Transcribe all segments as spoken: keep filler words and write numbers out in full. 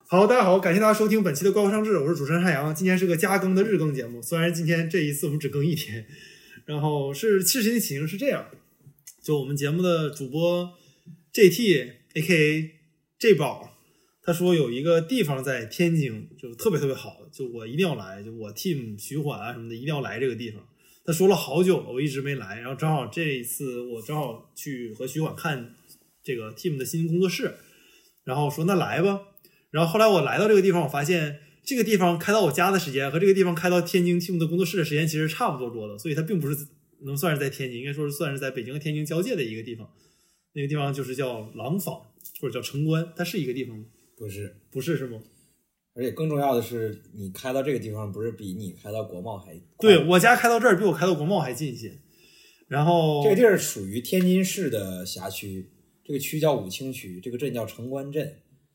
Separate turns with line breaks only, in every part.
好，大家好，感谢大家收听本期的怪物上志，我是主持人汉阳。今天是个加更的日更节目，虽然今天这一次我们只更一天，然后是事情的起因是这样，就我们节目的主播 J T A K A J 宝，他说有一个地方在天津就特别特别好，就我一定要来，就我 team 徐缓啊什么的一定要来这个地方。他说了好久了，我一直没来，然后正好这一次我正好去和徐缓看这个 team 的新工作室，然后说那来吧。然后后来我来到这个地方，我发现这个地方开到我家的时间和这个地方开到天津 team 的工作室的时间其实差不多多的，所以它并不是能算是在天津，应该说是算是在北京和天津交界的一个地方。那个地方就是叫廊坊或者叫城关，它是一个地方吗？
不是，
不是是吗？
而且更重要的是，你开到这个地方不是比你开到国贸还快？
对，我家开到这儿比我开到国贸还近一些。然后
这个地儿属于天津市的辖区，这个区叫武清区，这个镇叫城关镇。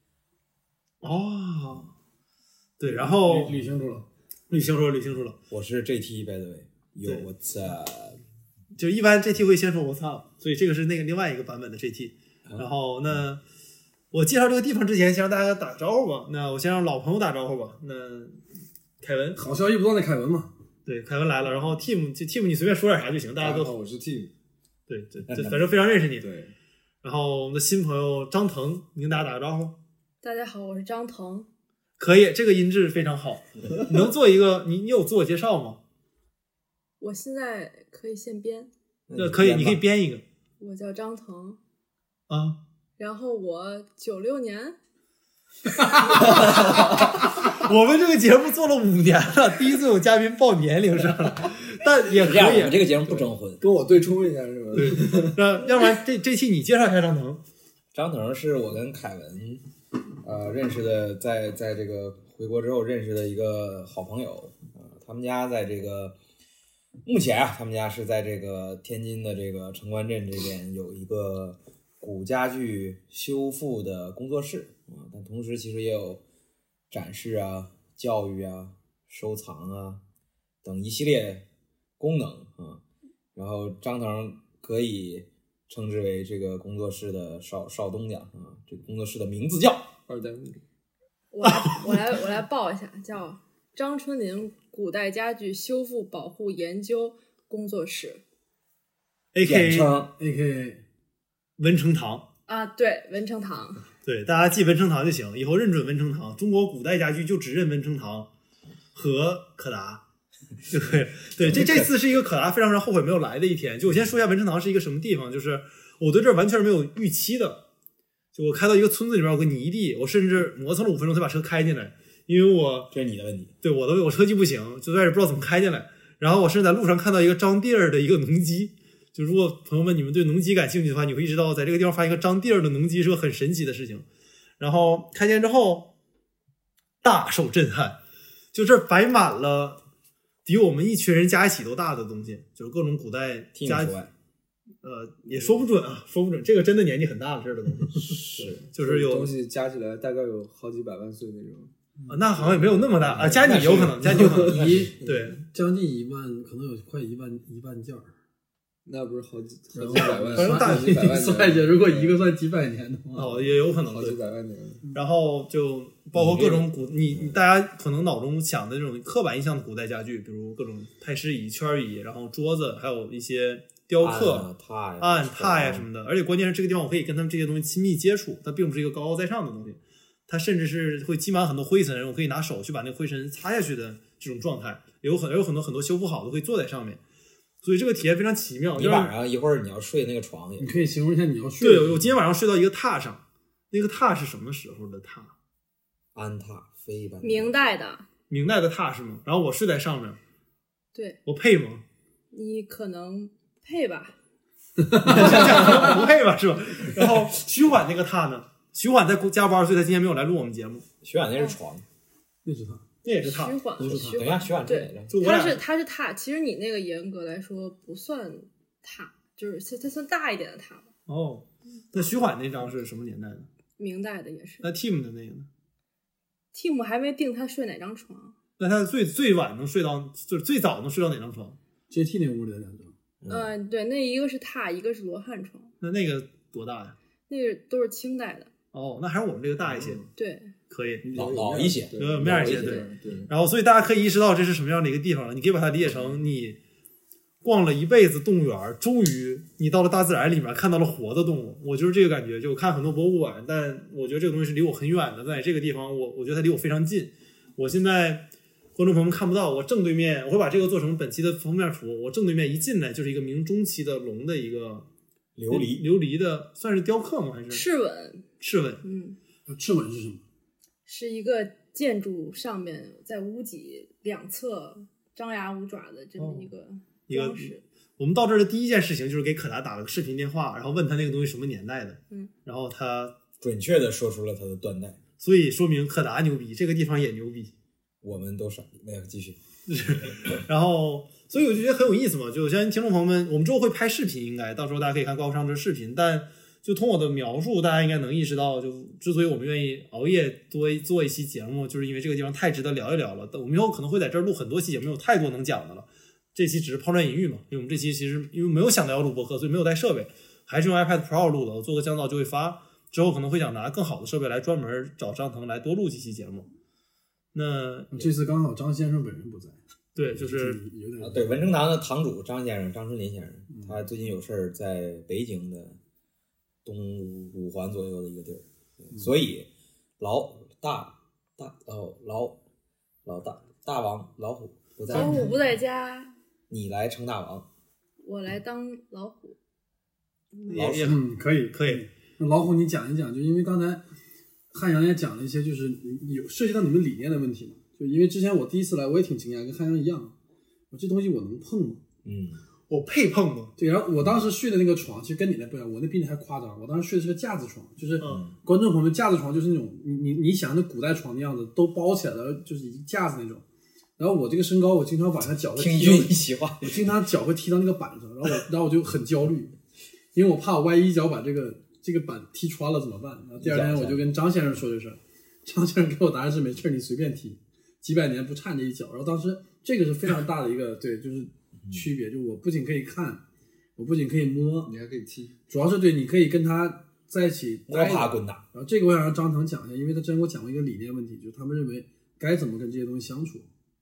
哦，对，然后
捋清楚了，
捋清楚了，捋清楚了。
我是 J T by the way， 有我操，
就一般 J T 会先说我操，所以这个是那个另外一个版本的 J T。然后那我介绍这个地方之前，先让大家打个招呼吧。那我先让老朋友打招呼吧。那凯文，
好消息不断的凯文嘛，
对，凯文来了。然后 Team 就 Team 你随便说点啥就行，大家都
好，我是 Team，
对对，就反正非常认识你。
对。
然后我们的新朋友张腾，你跟大家打个招呼。
大家好，我是张腾。
可以，这个音质非常好。你能做一个？你你有自我介绍吗？
我现在可以现编。
那可以，你可以编一个。
我叫张腾。
啊。
然后我九六年。
我们这个节目做了五年了，第一次有嘉宾报年龄上了，但也可以。
我们这个节目不征婚，
跟我对冲一下是吧？
对，那要不然这这期你介绍一下张腾。
张腾是我跟凯文呃认识的，在在这个回国之后认识的一个好朋友啊、呃，他们家在这个目前啊，他们家是在这个天津的这个城关镇这边有一个古家具修复的工作室啊，但同时其实也有展示啊、教育啊、收藏啊等一系列功能啊。然后张腾可以称之为这个工作室的少少东家啊，这个工作室的名字叫
二代目。
我来我来我来报一下，叫张春林古代家具修复保护研究工作室
，A K A
A K A
文成堂
啊，对，文成堂。
对，大家记文成堂就行，以后认准文成堂。中国古代家具就只认文成堂和可达。对对，这这次是一个可达非常非常后悔没有来的一天。就我先说一下文成堂是一个什么地方，就是我对这儿完全没有预期的。就我开到一个村子里面有个泥地，我甚至磨蹭了五分钟才把车开进来，因为我
这是你的问题，
对我的我车技不行，就在这不知道怎么开进来。然后我甚至在路上看到一个张地儿的一个农机，就如果朋友们你们对农机感兴趣的话，你会意识到在这个地方发现一个张地儿的农机是个很神奇的事情。然后开店之后大受震撼，就这摆满了比我们一群人加一起都大的东西，就是各种古代家具。呃，也说不准啊，说不准，这个真的年纪很大了，这的东西是，就是有
东西加起来大概有好几百万岁那种。
啊，那好像也没有那么大啊，加你有可能，加你有可能
一
对，
将近一万，可能有快一万一万件儿，
那不是好几好几百万，
反正大
几百万
算一下，如果一个算几百年的话，
哦，也有可能
好几百万年。
然后就包括各种古，你你大家可能脑中想的这种刻板印象的古代家具，比如各种太师椅、圈椅，然后桌子，还有一些雕刻、
案、
案、榻呀什么的。而且关键是这个地方我可以跟他们这些东西亲密接触，它并不是一个高高在上的东西，它甚至是会积满很多灰尘，我可以拿手去把那个灰尘擦下去的这种状态，有很有很多很多修复好的可以坐在上面，所以这个体验非常奇妙。
你晚上一会儿你要睡那个床也，
你可以形容一下你要睡。
对，我今天晚上睡到一个榻上，那个榻是什么时候的榻？
安榻非般，
明代的，
明代的榻是吗？然后我睡在上面，
对，
我配吗？
你可能配吧，
不配吧，是吧？然后徐缓那个榻呢？徐缓在加班，所以他今天没有来录我们节目。
徐缓那是床，
那是他，
那也是榻，
徐缓，
都是
徐
等一下，徐缓这
对，
就我俩
他是他是榻，其实你那个严格来说不算榻，就是它它算大一点的榻吧。
哦，那徐缓那张是什么年代的？
明代的也是。
那 Team 的那个呢
？Team 还没定他睡哪张床。
那他最最晚能睡到，就是最早能睡到哪张床
？J T 那屋里的两张。
嗯、呃，对，那一个是榻，一个是罗汉床。
那那个多大呀？
那个都是清代的。
哦，那还是我们这个大一些，
对，
可以。
老老一些，
有面儿一些，
对
对
对。
然后，所以大家可以意识到这是什么样的一个地方了。你可以把它理解成你逛了一辈子动物园，终于你到了大自然里面看到了活的动物。我就是这个感觉，就我看很多博物馆，但我觉得这个东西是离我很远的，在这个地方我我觉得它离我非常近。我现在观众朋友们看不到，我正对面，我会把这个做成本期的封面图。我正对面一进来就是一个明中期的龙的一个
琉璃
琉璃的，算是雕刻吗？还是
赤吻？
赤吻？
嗯，
赤吻是什么？
是一个建筑上面在屋脊两侧张牙舞爪的这么一个装饰。
哦、我们到这儿的第一件事情就是给可达打了个视频电话，然后问他那个东西什么年代的，
嗯，
然后他
准确的说出了他的断代，
所以说明可达牛逼，这个地方也牛逼。
我们都傻，没有继续。
然后，所以我就觉得很有意思嘛。就相信听众朋友们，我们之后会拍视频，应该到时候大家可以看高尚这视频。但就从我的描述，大家应该能意识到，就之所以我们愿意熬夜多做一期节目，就是因为这个地方太值得聊一聊了。我们以后可能会在这儿录很多期节目，有太多能讲的了。这期只是抛砖引玉嘛，因为我们这期其实因为没有想到要录播客，所以没有带设备，还是用 iPad Pro 录的。我做个降噪就会发，之后可能会想拿更好的设备来专门找张腾来多录几期节目。那
这次刚好张先生本人不在，
对，就是
有点、
啊、对文征堂的堂主张先生张春林先生，嗯、他最近有事儿在北京的东五环左右的一个地儿，嗯、所以老大大哦老老大大王老虎不在，
老虎不在家，
你来称大王，
我来当老虎，
也也
嗯可以
可以。
那老虎你讲一讲，就因为刚才汉阳也讲了一些，就是有涉及到你们理念的问题嘛。就因为之前我第一次来，我也挺惊讶，跟汉阳一样，我这东西我能碰吗？
嗯，
我配碰吗？
对，然后我当时睡的那个床，其实跟你那不一样，我那比你还夸张。我当时睡的是个架子床，就是、
嗯、
观众朋友们，架子床就是那种你你你想那古代床的样子，都包起来了，就是一架子那种。然后我这个身高，我经常晚上脚会踢到，
听君一席话，
我经常脚会踢到那个板上，然后我然后我就很焦虑，因为我怕我万一一脚把这个这个板踢穿了怎么办？然后第二天我就跟张先生说这事儿，张先生给我答案是没事，你随便踢，几百年不颤这一脚。然后当时这个是非常大的一个对，就是区别，就我不仅可以看，我不仅可以摸，
你还可以踢，
主要是对你可以跟他在一起
摸爬滚打。
然后这个我想让张腾讲一下，因为他之前给我讲过一个理念问题，就是他们认为该怎么跟这些东西相处。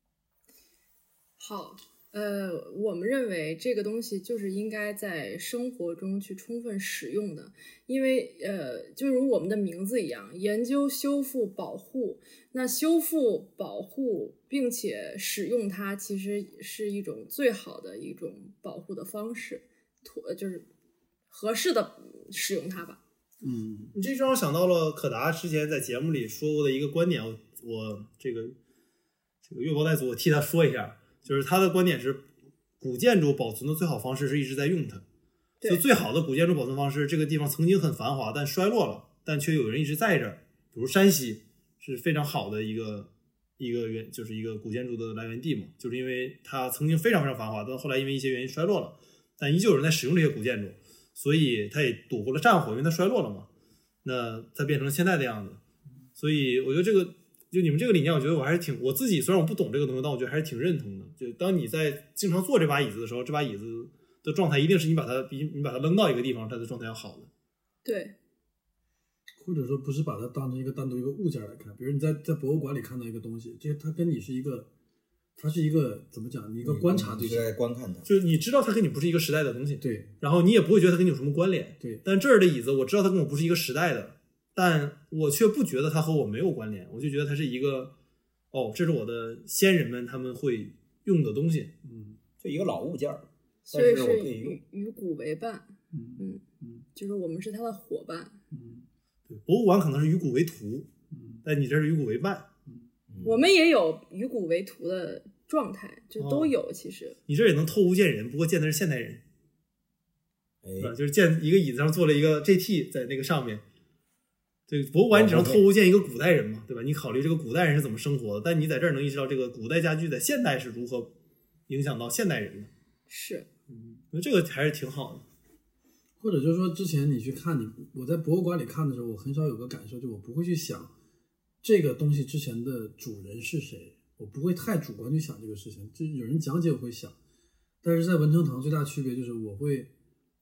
好，呃，我们认为这个东西就是应该在生活中去充分使用的，因为呃，就如我们的名字一样，研究、修复、保护。那修复、保护并且使用它，其实是一种最好的一种保护的方式，就是合适的使用它吧。
嗯，
你这让我想到了可达之前在节目里说过的一个观点，我我这个这个月包带组我替他说一下。就是他的观点是，古建筑保存的最好方式是一直在用它。就最好的古建筑保存方式，这个地方曾经很繁华，但衰落了，但却有人一直在这儿。比如山西是非常好的一个一个原，就是一个古建筑的来源地嘛，就是因为它曾经非常非常繁华，但后来因为一些原因衰落了，但依旧有人在使用这些古建筑，所以它也躲过了战火，因为它衰落了嘛。那它变成了现在的样子，所以我觉得这个。就你们这个理念，我觉得我还是挺，我自己虽然我不懂这个东西，但我觉得还是挺认同的。就当你在经常坐这把椅子的时候，这把椅子的状态一定是你把它比你把它扔到一个地方，它的状态要好的。
对，
或者说不是把它当成一个单独一个物件来看，比如你在在博物馆里看到一个东西，这它跟你是一个，它是一个怎么讲？你一个观察对象，
你是在观看它，
就是你知道它跟你不是一个时代的东西，
对，
然后你也不会觉得它跟你有什么关联，
对。
但这儿的椅子，我知道它跟我不是一个时代的，但我却不觉得它和我没有关联，我就觉得它是一个。哦，这是我的先人们他们会用的东西，
嗯，就一个老物件儿，
所以是
与
与古为伴，
嗯
嗯嗯，就是我们是它的伙伴，
嗯，
对，博物馆可能是与古为图，嗯，但你这是与古为伴，
嗯，我们也有与古为图的状态，就都有，其实、哦、
你这也能偷屋见人，不过见的是现代人，
哎，
就是见一个椅子上坐了一个 G T 在那个上面。对，博物馆你只能偷屋见一个古代人嘛，对吧？你考虑这个古代人是怎么生活的，但你在这儿能意识到这个古代家具在现代是如何影响到现代人的。
是，
嗯，这个还是挺好的。
或者就是说，之前你去看你，我在博物馆里看的时候，我很少有个感受，就我不会去想这个东西之前的主人是谁，我不会太主观去想这个事情。就有人讲解我会想，但是在文征堂最大区别就是我会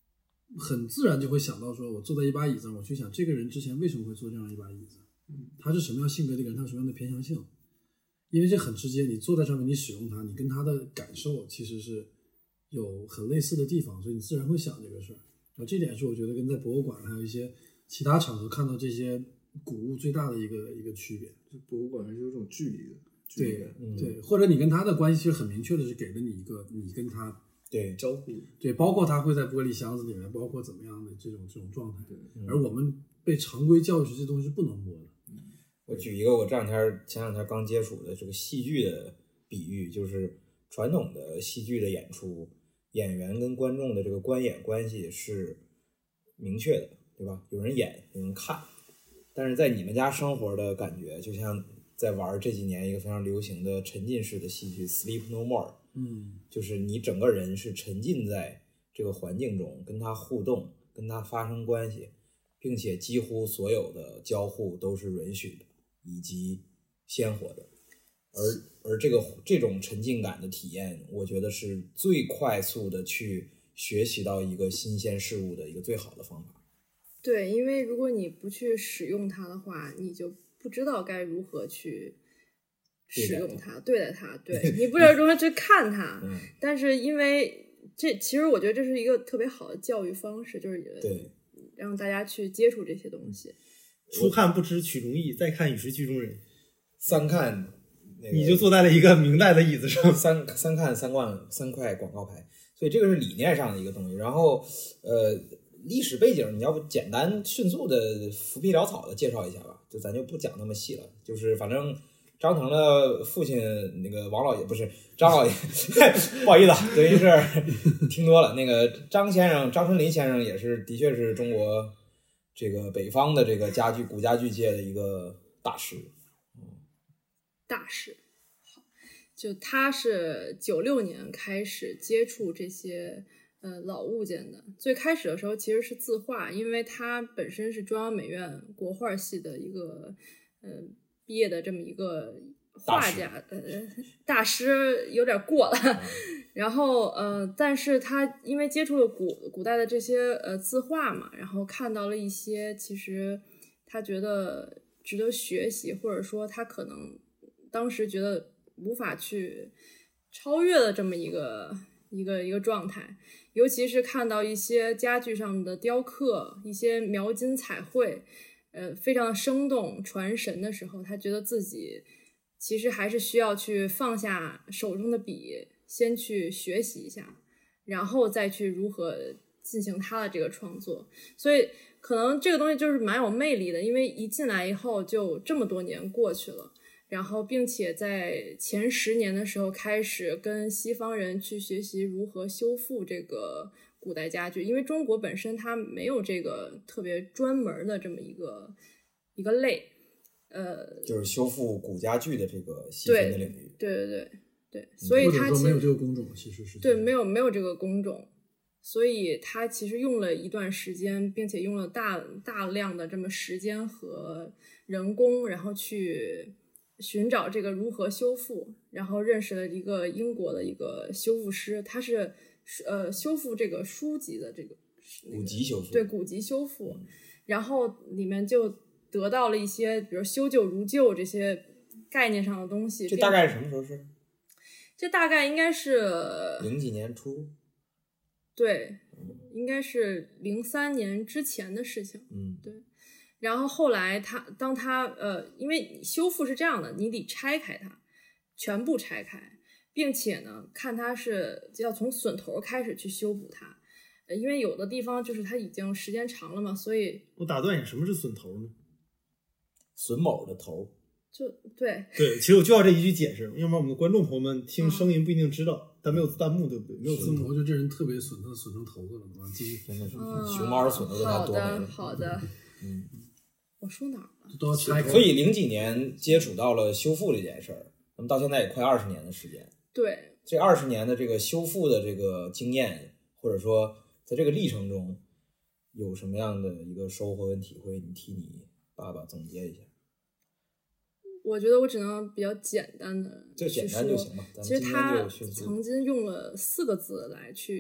很自然就会想到说，我坐在一把椅子上，我去想这个人之前为什么会坐这样一把椅子，他是什么样性格的人，他有什么样的偏向性，因为这很直接，你坐在上面，你使用它，你跟他的感受其实是有很类似的地方，所以你自然会想这个事儿。然后这点是我觉得跟在博物馆还有一些其他场合看到这些古物最大的一个一个区别。
就博物馆还是有种距离的，距离
对
感，
嗯
对，或者你跟他的关系其实很明确的是给了你一个你跟他
对，
交互，
对，包括他会在玻璃箱子里面，包括怎么样的这种这种状态。
嗯
而我们被常规教育是这东西是不能摸的。
我举一个我这两天前两天刚接触的这个戏剧的比喻，就是传统的戏剧的演出，演员跟观众的这个观演关系是明确的，对吧？有人演，有人看。但是在你们家生活的感觉，就像在玩这几年一个非常流行的沉浸式的戏剧 Sleep No More，
嗯，
就是你整个人是沉浸在这个环境中，跟他互动，跟他发生关系，并且几乎所有的交互都是允许的以及鲜活的。而而这个这种沉浸感的体验，我觉得是最快速的去学习到一个新鲜事物的一个最好的方法。
对，因为如果你不去使用它的话，你就不知道该如何去使用它、对待它。对，你不知道如何去看它。
嗯，
但是因为这，其实我觉得这是一个特别好的教育方式，就是
对，
让大家去接触这些东西。
初看不知曲中意，再看已是剧中人。
三看、那个，
你就坐在了一个明代的椅子上。
三三看三罐三块广告牌，所以这个是理念上的一个东西。然后呃，历史背景你要不简单迅速的浮皮潦草的介绍一下吧，就咱就不讲那么细了。就是反正张腾的父亲那个王老爷不是张老爷，不好意思啊，等于是听多了。那个张先生张春林先生也是的确是中国这个北方的这个家具古家具界的一个大师。
大师，好，就他是九六年开始接触这些呃老物件的。最开始的时候其实是字画，因为他本身是中央美院国画系的一个呃毕业的这么一个画家，呃大师有点过了。然后呃，但是他因为接触了古古代的这些呃字画嘛，然后看到了一些其实他觉得值得学习，或者说他可能当时觉得无法去超越的这么一个一个一个状态，尤其是看到一些家具上的雕刻，一些描金彩绘，呃，非常生动传神的时候，他觉得自己其实还是需要去放下手中的笔，先去学习一下，然后再去如何进行他的这个创作。所以可能这个东西就是蛮有魅力的，因为一进来以后就这么多年过去了，然后并且在前十年的时候开始跟西方人去学习如何修复这个古代家具，因为中国本身它没有这个特别专门的这么一个一个类，呃，
就是修复古家具的这个细分的领域。
对对对对，所以
或者
它其实
说没有这个工种，其实是
对没有没有这个工种，所以他其实用了一段时间，并且用了大大量的这么时间和人工，然后去寻找这个如何修复，然后认识了一个英国的一个修复师，他是呃修复这个书籍的这个
古籍修复，
对古籍修复，然后里面就得到了一些比如修旧如旧这些概念上的东西。
这大概是什么时候是？
这大概应该是
零几年初。
对，应该是零三年之前的事情。
嗯，
对。然后后来他当他呃，因为修复是这样的，你得拆开它，全部拆开，并且呢，看它是要从榫头开始去修补它。呃，因为有的地方就是它已经时间长了嘛，所以
我打断一下，什么是榫头呢？
榫卯的头。
就对
对，其实我就要这一句解释，要不然我们的观众朋友们听声音不一定知道，但没有弹幕，对不对？没有字幕。
我就这人特别损，他损成头子了，完继续
真的是
嗯
熊猫儿损都他
好的
多没了。
好的，
嗯，
我说哪儿了？
都要拆开。
所以零几年接触到了修复这件事儿，那么到现在也快二十年的时间。
对，
这二十年的这个修复的这个经验，或者说在这个历程中有什么样的一个收获跟体会？你替你爸爸总结一下。
我觉得我只能比较简单的
就简单就行吧。咱们
其实
今天
他
就迅速
曾经用了四个字来去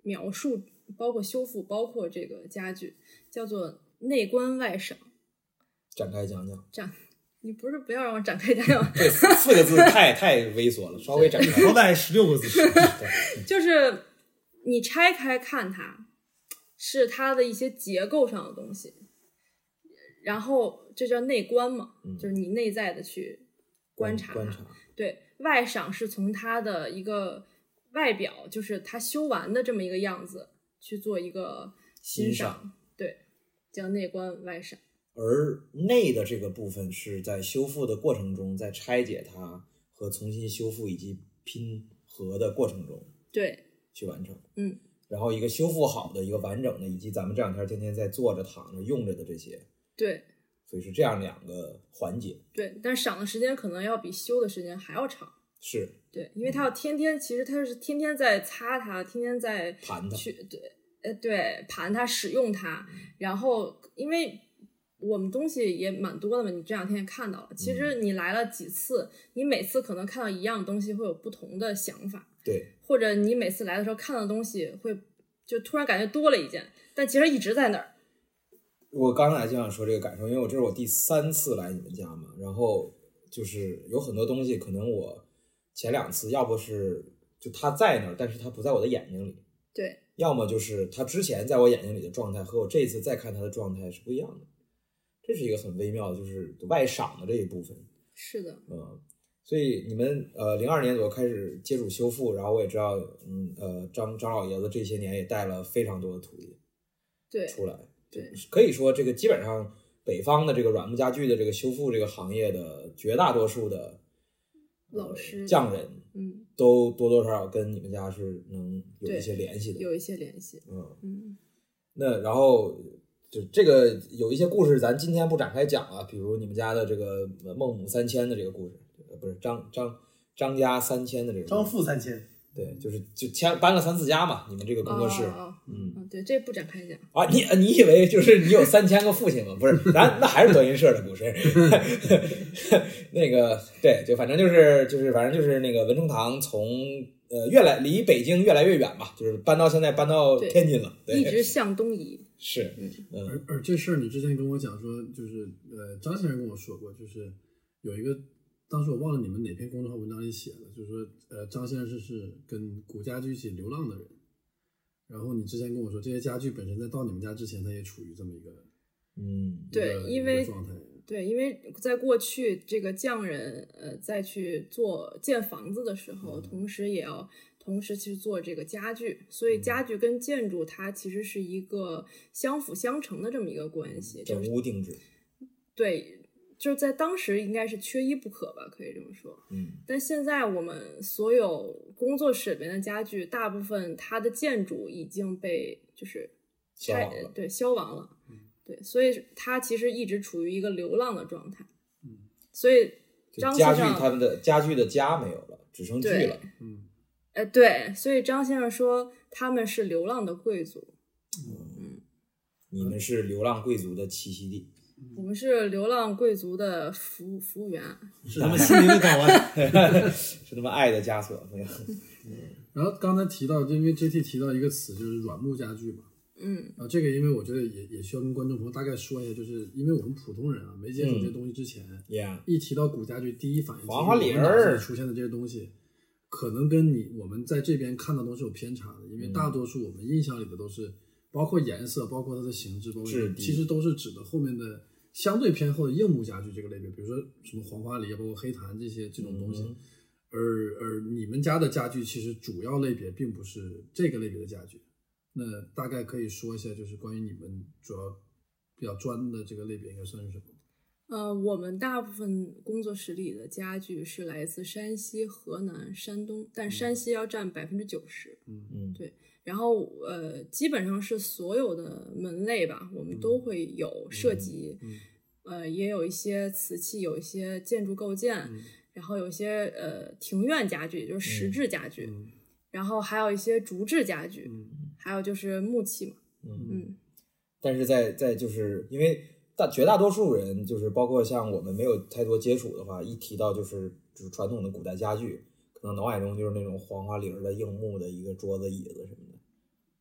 描述，包括修复，包括这个家具，叫做内观外赏。
展开讲讲。
展，你不是不要让我展开讲讲吗？
这四个字太太猥琐了，稍微展开。
好歹十六个字。
就是你拆开看它，是它的一些结构上的东西，然后这叫内观嘛，
嗯、
就是你内在的去观察它。
观察。对，
外赏是从它的一个外表，就是它修完的这么一个样子去做一个欣赏，
欣赏
对，叫内观外赏。
而内的这个部分是在修复的过程中，在拆解它和重新修复以及拼合的过程中，
对，
去完成。
嗯，
然后一个修复好的、一个完整的，以及咱们这两天天天在坐着、躺着、用着的这些，
对，
所以是这样两个环节。
对，但是赏的时间可能要比修的时间还要长。
是，
对，因为他要天天，其实他是天天在擦它，天天在
盘它，
去对，呃，对，盘它，使用它，然后因为。我们东西也蛮多的嘛，你这两天也看到了。其实你来了几次，你每次可能看到一样东西会有不同的想法，
对，
或者你每次来的时候看到的东西会就突然感觉多了一件，但其实一直在那儿。
我刚才就想说这个感受，因为我这是我第三次来你们家嘛，然后就是有很多东西可能我前两次要不是就它在那儿，但是它不在我的眼睛里，
对，
要么就是它之前在我眼睛里的状态和我这一次再看它的状态是不一样的。这是一个很微妙的，就是外赏的这一部分。
是的，
嗯，所以你们呃零二年左右开始接触修复，然后我也知道，嗯呃张张老爷子这些年也带了非常多的徒弟，
对，
出来，
对，
可以说这个基本上北方的这个软木家具的这个修复这个行业的绝大多数的
老师、
呃、匠人，
嗯，
都多多少少跟你们家是能有一些联系的，
有一些联系，
嗯
嗯，
那然后。就这个有一些故事，咱今天不展开讲了，比如你们家的这个孟母三迁的这个故事，不是张张张家三迁的这个故事，
张富三迁，
对，就是就迁搬了三四家嘛，你们这个工作室，
哦哦
嗯、
哦，对，这不展开讲
啊，你你以为就是你有三千个父亲吗？不是，咱那还是德云社的故事，那个对，就反正就是就是反正就是那个文成堂从。呃，越来离北京越来越远吧，就是搬到现在搬到天津了，对，
一直向东移。
是，
嗯，而而这事儿你之前跟我讲说，就是呃，张先生跟我说过，就是有一个，当时我忘了你们哪篇公众号文章里写的，就是说，呃，张先生是是跟古家具一起流浪的人，然后你之前跟我说，这些家具本身在到你们家之前，它也处于这么一个，
嗯，
对，因为
状态。
对，因为在过去这个匠人呃再去做建房子的时候，
嗯、
同时也要同时去做这个家具，所以家具跟建筑它其实是一个相辅相成的这么一个关系，
整屋定制。
对，就是在当时应该是缺一不可吧，可以这么说。
嗯，
但现在我们所有工作室里面的家具，大部分它的建筑已经被就是
消亡了，
对，消亡了。嗯对，所以它其实一直处于一个流浪的状态。
嗯，
所以张
家具他们的家具的家没有了，只剩具了。
嗯，
呃，对，所以张先生说他们是流浪的贵族。
嗯，你们是流浪贵族的栖息地。
我们是流浪贵族的服服务员，
是他们心灵的港湾，
是他们爱的枷锁。
嗯，然后刚才提到，因为 J T 提到一个词，就是软木家具嘛。
嗯，
啊，这个因为我觉得也也需要跟观众朋友大概说一下，就是因为我们普通人啊没接触这些东西之前，
嗯 yeah.
一提到古家具，第一反应
黄花梨儿
出现的这些东西，可能跟你我们在这边看到的都是有偏差的，因为大多数我们印象里的都是，包括颜色，包括它的形制，包括其实都是指的后面的相对偏后的硬木家具这个类别，比如说什么黄花梨，包括黑檀这些这种东西。嗯、而而你们家的家具其实主要类别并不是这个类别的家具。那大概可以说一下，就是关于你们主要比较专的这个类别应该算是什么？
呃，我们大部分工作室里的家具是来自山西、河南、山东，但山西要占百分之九十。
嗯嗯，
对。然后呃，基本上是所有的门类吧，我们都会有涉及。
嗯嗯、
呃，也有一些瓷器，有一些建筑构件，
嗯、
然后有一些呃庭院家具，也就是石质家具。
嗯、
然后还有一些竹制家具。
嗯
还有就是木器嘛，
嗯
嗯，
但是在在就是因为大绝大多数人就是包括像我们没有太多接触的话，一提到就是就是传统的古代家具，可能脑海中就是那种黄花梨的硬木的一个桌子椅子什么的，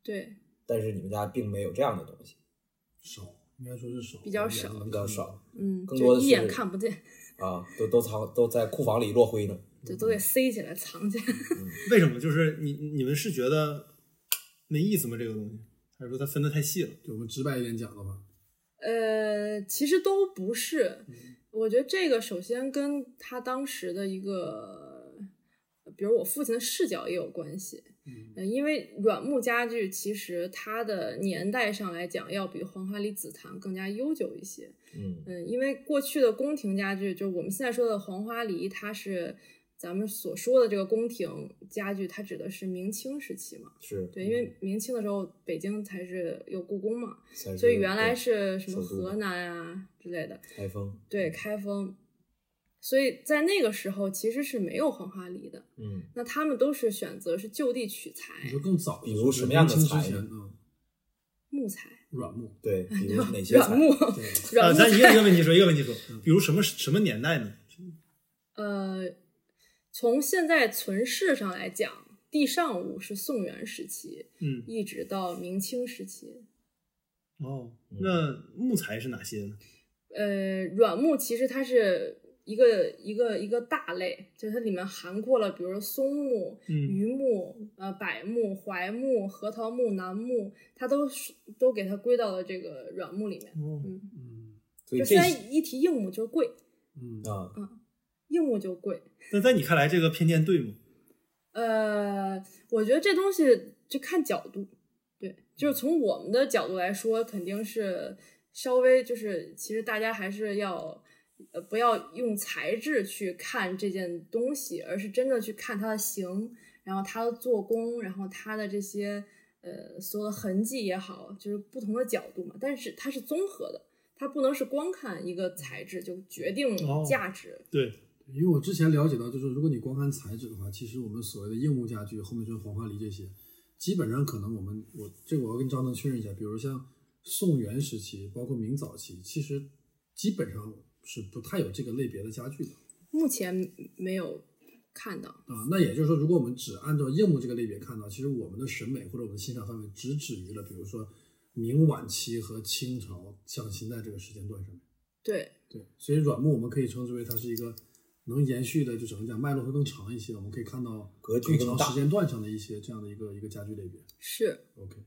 对，
但是你们家并没有这样的东西，
少，应该说是少，
比较少
比较少，
嗯，
更多的是
就一眼看不见，
啊，都都藏都在库房里落灰呢。
就都得塞起来藏起来。
为什么？就是你你们是觉得没意思吗？这个东西，还是说它分得太细了？
就我们直白一点讲的话，
呃，其实都不是。我觉得这个首先跟他当时的一个，比如我父亲的视角也有关系。嗯、呃，因为软木家具其实它的年代上来讲，要比黄花梨紫檀更加悠久一些。
嗯
嗯、呃，因为过去的宫廷家具，就是我们现在说的黄花梨，它是咱们所说的这个宫廷家具，它指的是明清时期嘛。
是
对，因为明清的时候北京才是有故宫嘛，
所
所以原来是什么河南啊之类的，
开封，
对，开封，所以在那个时候其实是没有黄花梨的。
嗯，
那他们都是选择是就地取材，
你说更早，
比如什么样的材
之前
呢？
嗯，
木材，
软木，
对，比如哪些材？
软木，
啊，
软木
咱一个一
材。
个问题说，一个问题说，比如什么什么年代呢？
呃，从现在存世上来讲，地上物是宋元时期，
嗯，
一直到明清时期。
哦，那木材是哪些呢？
呃，软木其实它是一个一个一个大类，就是它里面含括了，比如说松木、
嗯
榆木、呃柏木、槐木、核桃木、楠木，它都是都给它归到了这个软木里面。
哦，
嗯，
嗯
所以这
就虽然一提硬木就贵，
嗯
啊，
硬木就贵。
那在你看来，这个偏见对吗？
呃，我觉得这东西就看角度，对，就是从我们的角度来说，肯定是稍微就是，其实大家还是要呃不要用材质去看这件东西，而是真的去看它的形，然后它的做工，然后它的这些呃所有的痕迹也好，就是不同的角度嘛。但是它是综合的，它不能是光看一个材质就决定价值。
哦、对。
因为我之前了解到，就是如果你光看材质的话，其实我们所谓的硬木家具，后面就是黄花梨这些，基本上可能我们我这个我要跟张能确认一下，比如像宋元时期，包括明早期，其实基本上是不太有这个类别的家具的。
目前没有看到
啊，那也就是说，如果我们只按照硬木这个类别看到，其实我们的审美或者我们的欣赏范围只止于了，比如说明晚期和清朝，像现在这个时间段上面。
对
对，所以软木我们可以称之为它是一个能延续的，就怎么讲，脉络会更长一些，我们可以看到
格局
更
更大
长时间段上的一些这样的一个一个家具类别。
是
OK，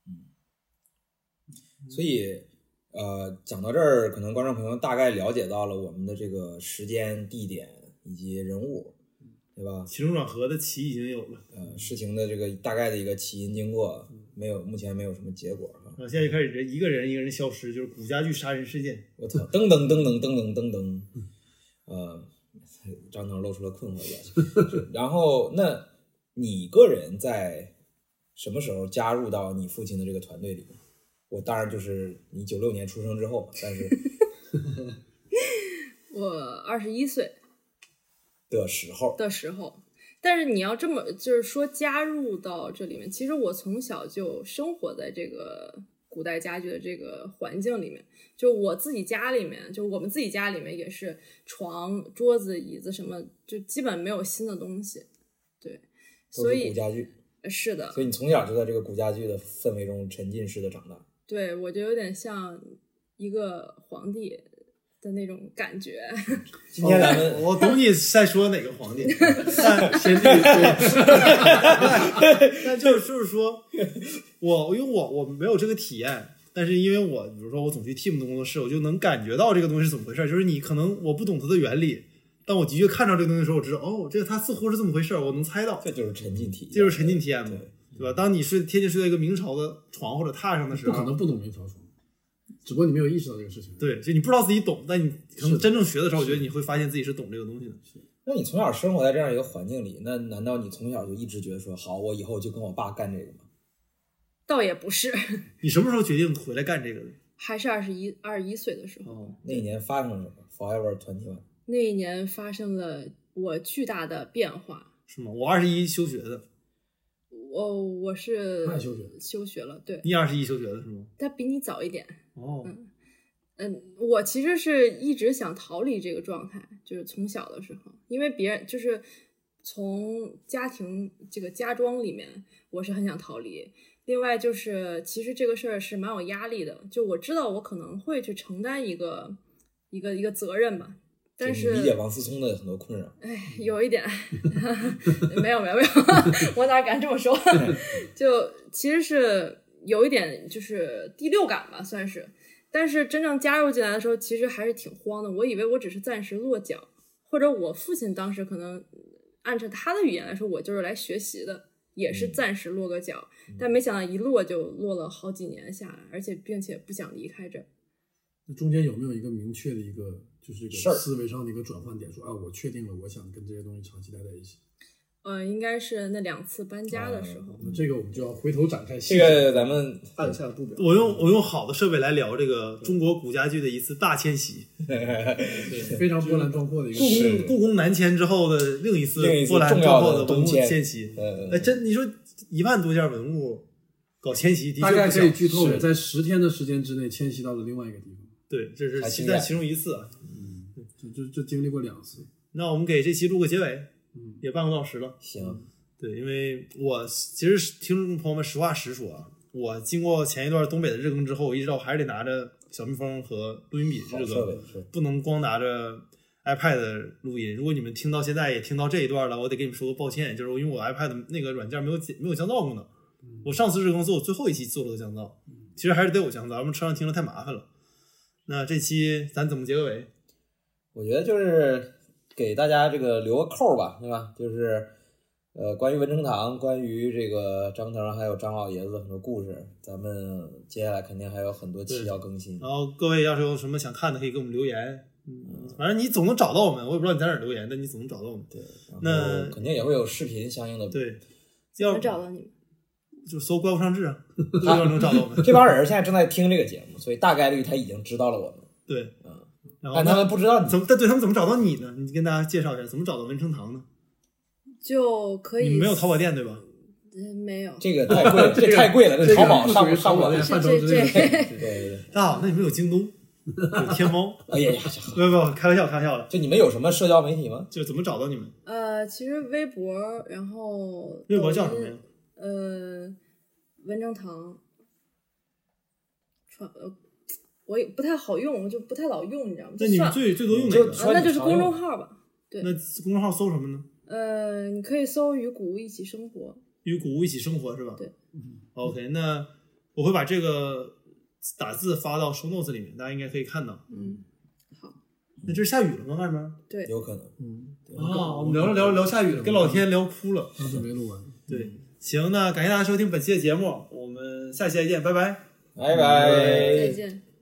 所以呃，讲到这儿，可能观众朋友大概了解到了我们的这个时间、地点以及人物，对吧？
其中软核的棋已经有了，
呃，事情的这个大概的一个起因经过，没有，目前没有什么结果哈。
啊，现在就开始人一个人一个人消失，就是古家具杀人事件。
我操！噔噔噔噔噔噔噔噔，呃，张腾露出了困惑的表情。然后，那你个人在什么时候加入到你父亲的这个团队里面？我当然就是你九六年出生之后，但是
我二十一岁
的时候
的时候，但是你要这么就是说加入到这里面，其实我从小就生活在这个古代家具的这个环境里面，就我自己家里面，就我们自己家里面也是床、桌子、椅子什么，就基本没有新的东西，对，
都是
所以
古家具，
是的，
所以你从小就在这个古家具的氛围中沉浸式的长大。
对，我就有点像一个皇帝的那种感觉。
今天咱们、
哦、我懂你在说哪个皇帝，但
先帝
但就是就是说，我因为我我没有这个体验，但是因为我比如说我总去 Team 的工作室，我就能感觉到这个东西是怎么回事。就是你可能我不懂它的原理，但我的确看到这个东西的时候，我知道哦，这个它似乎是这么回事，我能猜到。
这就是沉浸体验，
这就是沉浸体验嘛，
对
对吧？当你睡天天睡在一个明朝的床或者榻上的时候，
不可能不懂明朝床，只不过你没有意识到这个事情。
对，就你不知道自己懂，但你可能真正学的时候，我觉得你会发现自己是懂这个东西的。
那你从小生活在这样一个环境里，那难道你从小就一直觉得说，好，我以后就跟我爸干这个吗？
倒也不是，
你什么时候决定回来干这个的？
还是二十一二十一岁的时候。
哦，
那一年发生了什么 ？Forever Twenty One。
那一年发生了我巨大的变化。
是吗？我二十一休学的。
我我是
他也休学
休学了，对。
你二十一休学的是吗？
他比你早一点。
哦，
嗯嗯，我其实是一直想逃离这个状态，就是从小的时候，因为别人就是从家庭这个家装里面，我是很想逃离。 另外就是其实这个事儿是蛮有压力的，就我知道我可能会去承担一个一个一个责任吧，但是
理解王思聪的很多困扰。
哎，有一点没有没有没有我哪敢这么说就其实是有一点就是第六感吧算是，但是真正加入进来的时候其实还是挺慌的，我以为我只是暂时落脚，或者我父亲当时可能按照他的语言来说我就是来学习的，也是暂时落个脚、嗯、但没想到一落就落了好几年下来，而且并且不想离开这儿。
那中间有没有一个明确的一个就是一个思维上的一个转换点，说啊我确定了我想跟这些东西长期待在一起？
呃，应该是那两次搬家的时候、
嗯、那这个我们就要回头展开
这个咱们
按下不表。
我用我用好的设备来聊这个中国古家具的一次大迁徙，
对，非常波澜壮阔的一个
故宫故宫南迁之后的另一次波澜壮阔的文物迁徙。哎，真你说一万多件文物搞迁徙，的确
大概可以剧透的，在十天的时间之内迁徙到了另外一个地方。
对，这是其在其中一次啊。
嗯，就就就经历过两次。
那我们给这期录个结尾，
嗯，
也半个多小时了。
行，
对，因为我其实听众朋友们实话实说啊，我经过前一段东北的日更之后，我一直到还是得拿着小蜜蜂和录音笔日更，不能光拿着 iPad 录音。如果你们听到现在也听到这一段了，我得给你们说个抱歉，就是因为我 iPad 那个软件没有没有降噪功能。我上次日更做我最后一期做了个降噪，其实还是得有降噪，要不然车上听着太麻烦了。那这期咱怎么结个尾？
我觉得就是给大家这个留个扣吧，对吧？就是呃，关于文成堂，关于这个张腾还有张老爷子的很多故事，咱们接下来肯定还有很多期要更新。
然后各位要是有什么想看的，可以给我们留言。嗯，反正你总能找到我们，我也不知道你在哪儿留言，但你总能找到我们。
对，
那
肯定也会有视频相应的。
对，要
能找到你们。
就搜怪物上志啊，就能找到我们。
这帮人现在正在听这个节目，所以大概率他已经知道了我们。
对，
嗯，
然后
但他们不知道你
怎么，但对他们怎么找到你呢？你跟大家介绍一下，怎么找到文成堂呢？
就可以，
你没有淘宝店对吧？
嗯，没有。
这个太贵，这太贵了，这淘宝上上不了
范畴之内。
对对对。
大家好，那你们有京东，有天猫？
哎呀呀，
不不不，开玩笑，开玩笑的。
就你们有什么社交媒体吗？
就怎么找到你们？
呃，其实微博，然后
微博叫什么呀？
呃。文成堂，传呃，我也不太好用，我就不太老用，你知道吗？
那你们最最多用哪个？
啊，那就是公众号吧。对。
那公众号搜什么呢？
呃，你可以搜“与古物一起生活”。
与古物一起生活是吧？
对。
OK， 那我会把这个打字发到 show notes 里面，大家应该可以看到。
嗯，好。
那这是下雨了吗？外面？
对，
有可能。
嗯。啊，我们聊着聊着聊下雨了，跟老天聊哭了。
当时没录完。
对。行，那感谢大家收听本期的节目，我们下期再见，拜拜，
拜拜，
再见。